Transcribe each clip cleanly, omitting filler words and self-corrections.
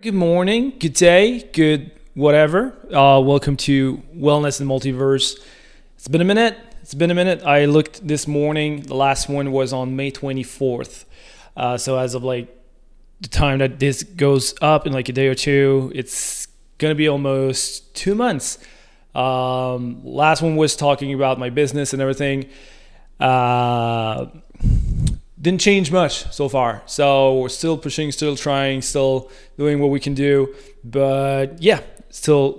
Good morning, good day, good whatever. Welcome to Wellness and Multiverse. It's been a minute. I looked this morning. The last one was on May 24th. So as of the time that this goes up in a day or two, it's going to be almost 2 months. Last one was talking about my business and everything. Didn't change much so far. So we're still pushing, still trying, still doing what we can do. But yeah, still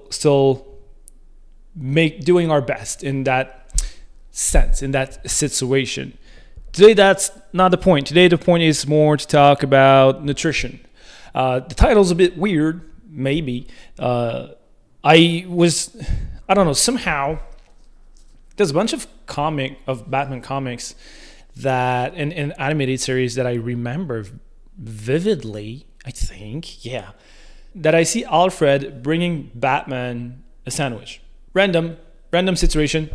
doing our best in that sense, in that situation. Today, that's not the point. Today, the point is more to talk about nutrition. The title's a bit weird, maybe. I don't know, somehow, there's a bunch of Batman comics that in animated series that I remember vividly, I think, that I see Alfred bringing Batman a sandwich. Random situation,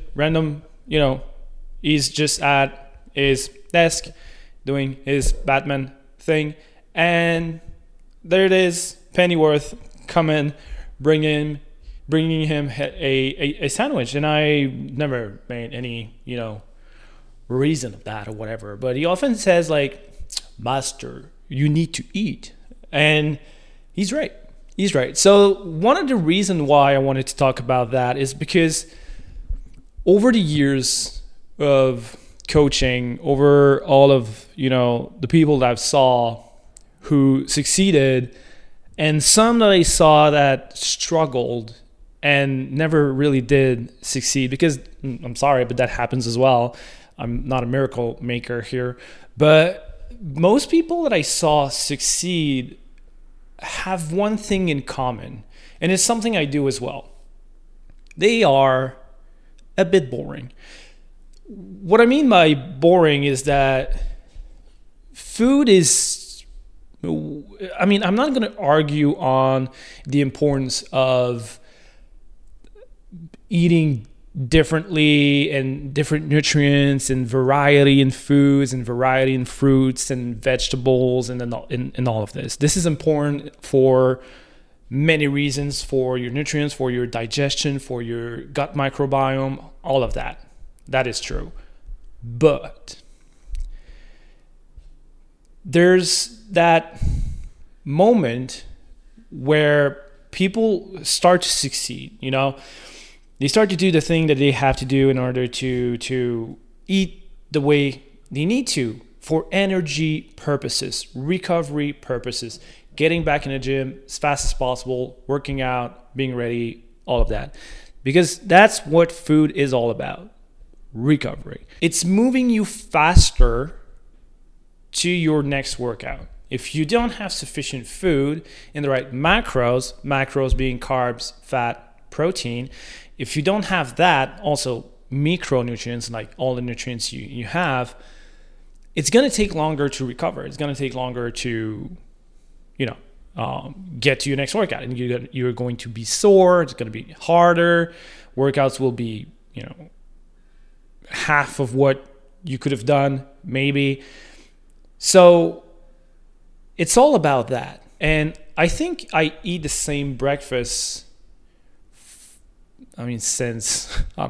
he's just at his desk doing his Batman thing, and there it is, Pennyworth coming, bringing him a sandwich, and I never made any, reason of that or whatever, but he often says master, you need to eat, and he's right. So one of the reasons why I wanted to talk about that is because over the years of coaching, over all of the people that I've saw who succeeded, and some that I saw that struggled and never really did succeed, because I'm sorry, but that happens as well. I'm not a miracle maker here, but most people that I saw succeed have one thing in common, and it's something I do as well. They are a bit boring. What I mean by boring is that food is, I'm not going to argue on the importance of eating differently and different nutrients and variety in foods and variety in fruits and vegetables and all of this. This is important for many reasons, for your nutrients, for your digestion, for your gut microbiome, all of that. That is true. But there's that moment where people start to succeed, They start to do the thing that they have to do in order to eat the way they need to for energy purposes, recovery purposes, getting back in the gym as fast as possible, working out, being ready, all of that. Because that's what food is all about, recovery. It's moving you faster to your next workout. If you don't have sufficient food in the right macros being carbs, fat, protein, if you don't have that, also micronutrients, like all the nutrients you have, it's going to take longer to recover. It's going to take longer to, get to your next workout. And you're going to be sore. It's going to be harder. Workouts will be, half of what you could have done, maybe. So it's all about that. And I think I eat the same breakfast since,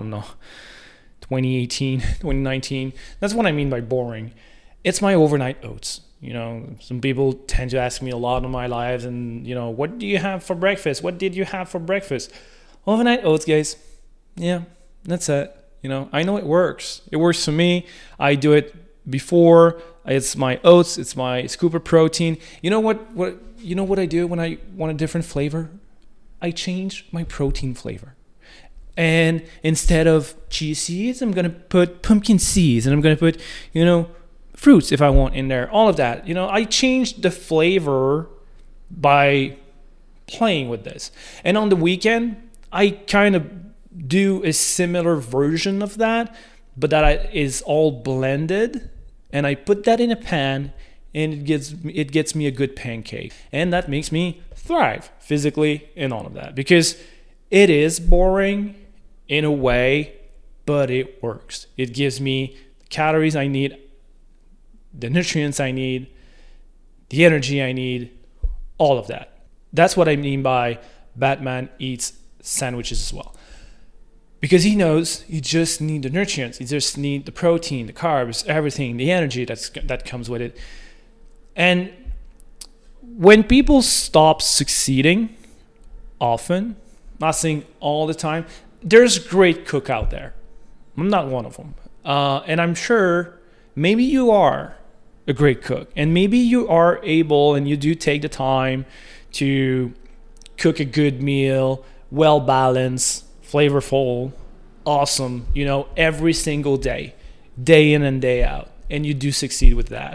2018, 2019. That's what I mean by boring. It's my overnight oats. Some people tend to ask me a lot in my lives, and, what do you have for breakfast? What did you have for breakfast? Overnight oats, guys. Yeah, that's it. I know it works. It works for me. I do it before. It's my oats. It's my scoop of protein. You know what I do when I want a different flavor? I change my protein flavor. And instead of chia seeds, I'm going to put pumpkin seeds, and I'm going to put, fruits if I want in there, all of that. I changed the flavor by playing with this. And on the weekend, I kind of do a similar version of that, but that is all blended, and I put that in a pan, and it gets me a good pancake. And that makes me thrive physically and all of that, because it is boring in a way, but it works. It gives me the calories I need, the nutrients I need, the energy I need, all of that. That's what I mean by Batman eats sandwiches as well. Because he knows you just need the nutrients, you just need the protein, the carbs, everything, the energy that comes with it. And when people stop succeeding, often, not saying all the time, there's great cook out there. I'm not one of them. And I'm sure maybe you are a great cook, and maybe you are able and you do take the time to cook a good meal, well balanced, flavorful, awesome, every single day, day in and day out, and you do succeed with that.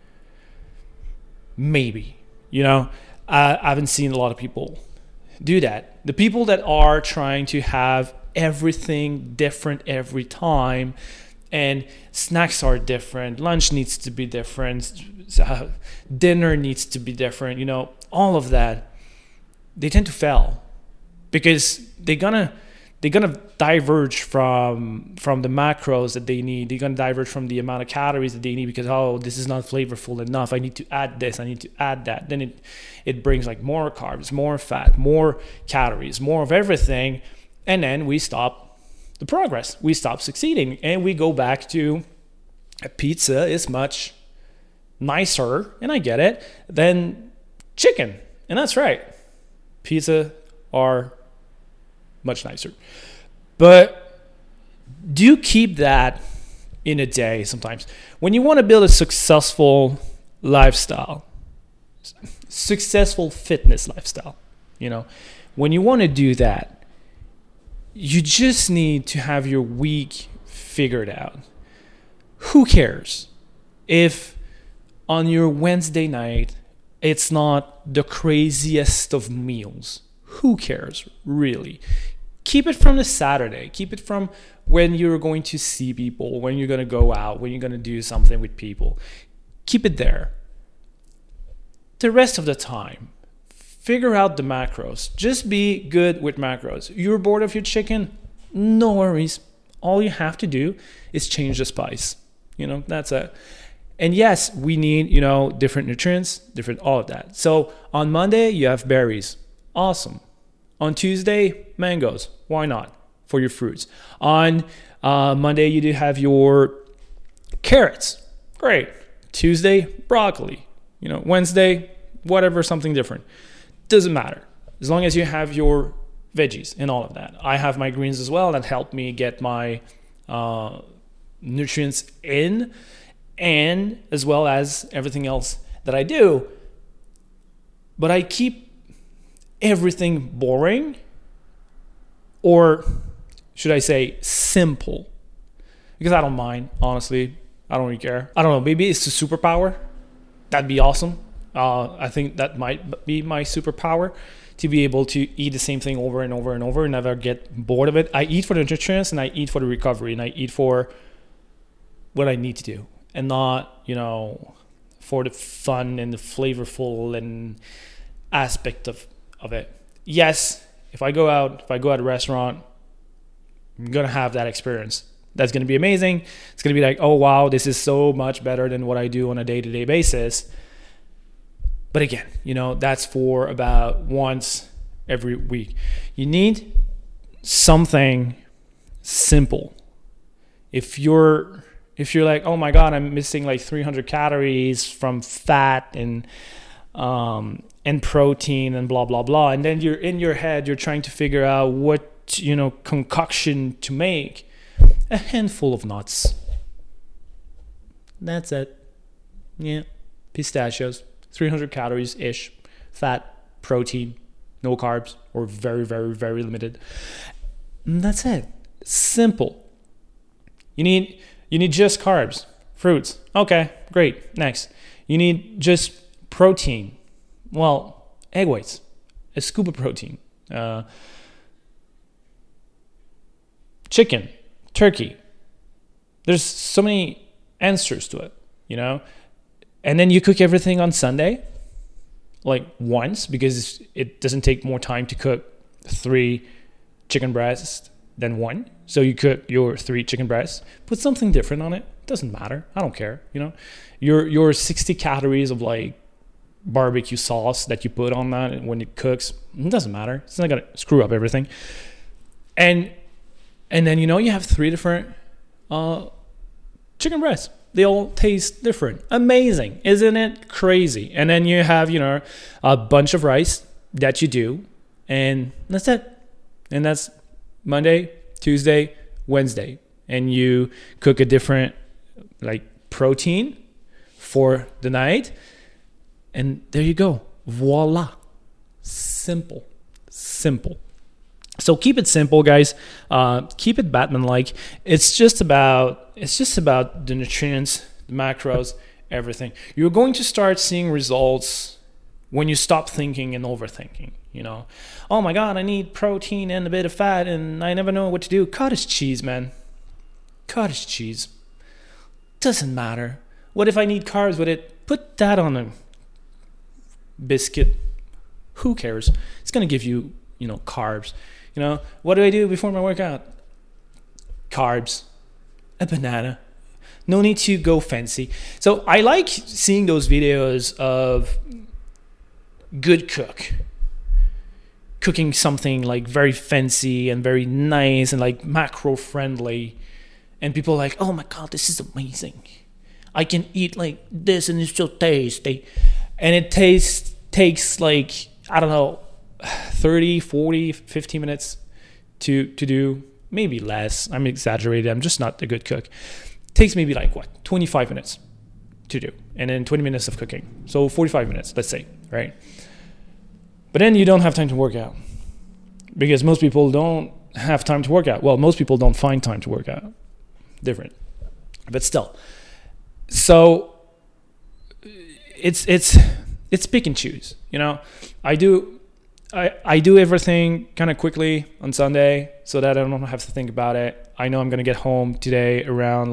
Maybe, I haven't seen a lot of people do that. The people that are trying to have everything different every time, and snacks are different, lunch needs to be different, dinner needs to be different, all of that, they tend to fail because they're gonna diverge from the macros that they need. They're gonna diverge from the amount of calories that they need because this is not flavorful enough. I need to add this. I need to add that. Then it brings like more carbs, more fat, more calories, more of everything, and then we stop the progress. We stop succeeding, and we go back to a pizza is much nicer, and I get it, than chicken, and that's right. Pizza are much nicer. But do keep that in a day sometimes. When you want to build a successful lifestyle, successful fitness lifestyle, when you want to do that, you just need to have your week figured out. Who cares if on your Wednesday night it's not the craziest of meals? Who cares, really? Keep it from the Saturday. Keep it from when you're going to see people, when you're going to go out, when you're going to do something with people. Keep it there. The rest of the time, figure out the macros. Just be good with macros. You're bored of your chicken? No worries. All you have to do is change the spice. That's it. And yes, we need, different nutrients, different all of that. So on Monday, you have berries. Awesome. On Tuesday, mangoes. Why not? For your fruits. On Monday, you do have your carrots. Great. Tuesday, broccoli. Wednesday, whatever, something different. Doesn't matter. As long as you have your veggies and all of that. I have my greens as well that help me get my nutrients in, and as well as everything else that I do. But I keep everything boring, or should I say simple, because I don't mind, honestly. I don't really care. I don't know, maybe it's a superpower. That'd be awesome. I think that might be my superpower, to be able to eat the same thing over and over and over and never get bored of it. I eat for the nutrients, and I eat for the recovery, and I eat for what I need to do, and not, for the fun and the flavorful and aspect of it. Yes, if I go out to a restaurant, I'm going to have that experience. That's going to be amazing. It's going to be like, oh, wow, this is so much better than what I do on a day-to-day basis. But again, that's for about once every week. You need something simple. If you're like, oh my God, I'm missing like 300 calories from fat and protein and blah, blah, blah. And then you're in your head, you're trying to figure out what, concoction to make. A handful of nuts. That's it. Yeah. Pistachios, 300 calories-ish, fat, protein, no carbs, or very, very, very limited. And that's it. Simple. You need just carbs, fruits. Okay, great. Next. You need just protein. Well, egg whites, a scoop of protein. Chicken, turkey. There's so many answers to it, And then you cook everything on Sunday, like once, because it doesn't take more time to cook 3 chicken breasts than 1. So you cook your 3 chicken breasts, put something different on it. Doesn't matter. I don't care. Your 60 calories of like barbecue sauce that you put on that when it cooks. It doesn't matter. It's not gonna screw up everything. And then you have 3 different chicken breasts. They all taste different. Amazing, isn't it crazy? And then you have a bunch of rice that you do, and that's it. And that's Monday, Tuesday, Wednesday, and you cook a different protein for the night, and there you go. Voila. Simple. So keep it simple, guys. Keep it Batman-like. It's just about the nutrients, the macros, everything. You're going to start seeing results when you stop thinking and overthinking. Oh my God, I need protein and a bit of fat, and I never know what to do. Cottage cheese, man. Cottage cheese. Doesn't matter. What if I need carbs with it? Put that on a biscuit. Who cares? It's gonna give you, carbs. What do I do before my workout? Carbs, a banana. No need to go fancy. So I like seeing those videos of good cooking something very fancy and very nice and macro friendly, and people are like, oh my God, this is amazing. I can eat like this and it's so tasty. And it takes I don't know, 30, 40, 50 minutes to do, maybe less. I'm exaggerating. I'm just not a good cook. It takes maybe 25 minutes to do, and then 20 minutes of cooking. So 45 minutes, let's say, right? But then you don't have time to work out, because most people don't have time to work out. Well, most people don't find time to work out. Different, but still. So it's pick and choose. I do everything kind of quickly on Sunday so that I don't have to think about it. I know I'm going to get home today around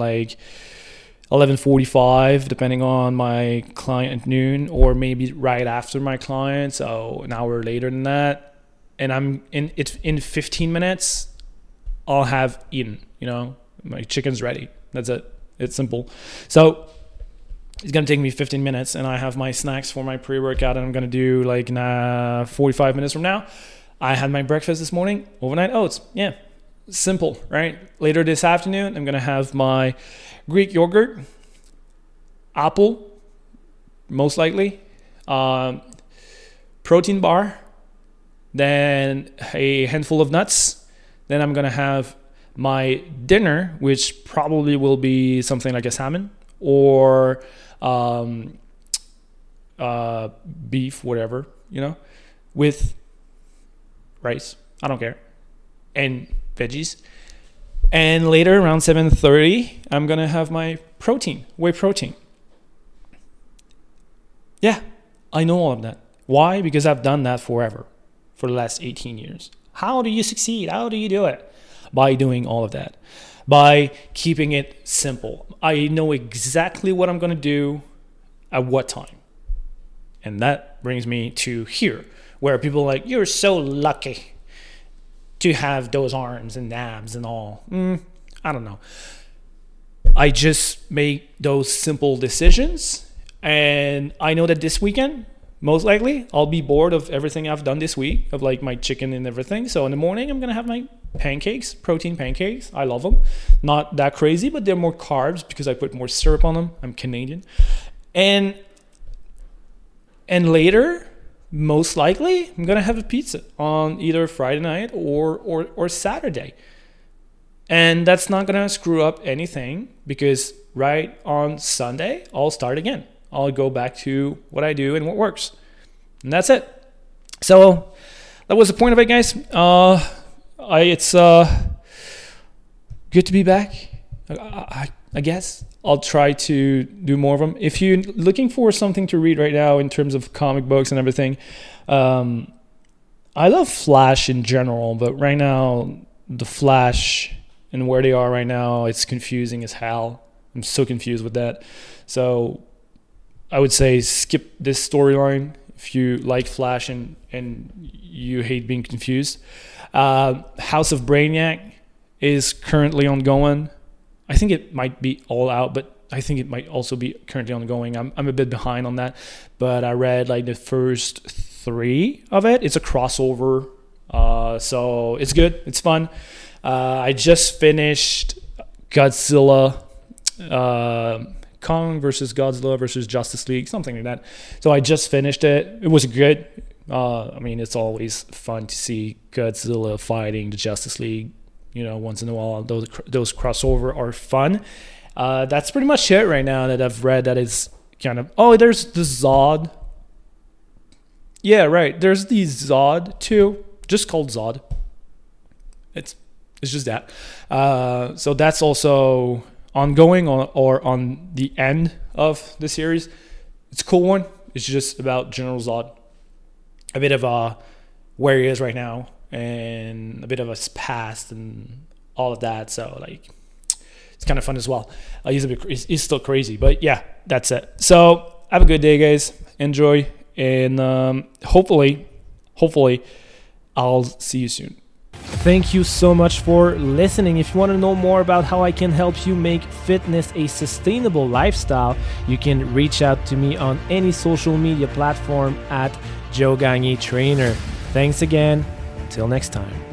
11:45, depending on my client at noon, or maybe right after my client, so an hour later than that. And I'm in 15 minutes, I'll have eaten. My chicken's ready. That's it. It's simple. So it's going to take me 15 minutes, and I have my snacks for my pre-workout, and I'm going to do 45 minutes from now. I had my breakfast this morning, overnight oats. Yeah, simple, right? Later this afternoon, I'm going to have my Greek yogurt, apple, most likely, protein bar, then a handful of nuts. Then I'm going to have my dinner, which probably will be something like a salmon or beef, whatever, with rice. I don't care. And veggies. And later around 7:30, I'm going to have my protein, whey protein. Yeah, I know all of that. Why? Because I've done that forever, for the last 18 years. How do you succeed? How do you do it? By doing all of that. By keeping it simple. I know exactly what I'm going to do at what time. And that brings me to here, where people are like, you're so lucky to have those arms and abs and all. I don't know. I just make those simple decisions. And I know that this weekend, most likely, I'll be bored of everything I've done this week, of my chicken and everything. So in the morning, I'm going to have my pancakes, protein pancakes. I love them. Not that crazy, but they're more carbs because I put more syrup on them. I'm Canadian. And later, most likely, I'm going to have a pizza on either Friday night or Saturday. And that's not going to screw up anything, because right on Sunday, I'll start again. I'll go back to what I do and what works. And that's it. So that was the point of it, guys. It's good to be back. I guess I'll try to do more of them. If you're looking for something to read right now in terms of comic books and everything, I love Flash in general, but right now, the Flash and where they are right now, it's confusing as hell. I'm so confused with that. So I would say skip this storyline if you like Flash and you hate being confused. House of Brainiac is currently ongoing. I think it might be all out, but I think it might also be currently ongoing. I'm a bit behind on that, but I read like the first 3 of it. It's a crossover, so it's good. It's fun. I just finished Godzilla, Kong versus Godzilla versus Justice League, something like that. So I just finished it. It was good. I mean, it's always fun to see Godzilla fighting the Justice League. Once in a while, those crossover are fun. That's pretty much it right now that I've read. That is kind of. Oh, there's the Zod. Yeah, right. There's the Zod too, just called Zod. It's just that. So that's also ongoing or on the end of the series. It's a cool one. It's just about General Zod. A bit of where he is right now and a bit of his past and all of that. So like, it's kind of fun as well. He's still crazy, but yeah, that's it. So have a good day, guys. Enjoy, and hopefully, I'll see you soon. Thank you so much for listening. If you want to know more about how I can help you make fitness a sustainable lifestyle, you can reach out to me on any social media platform at Joe Gagné Trainer. Thanks again. Till next time.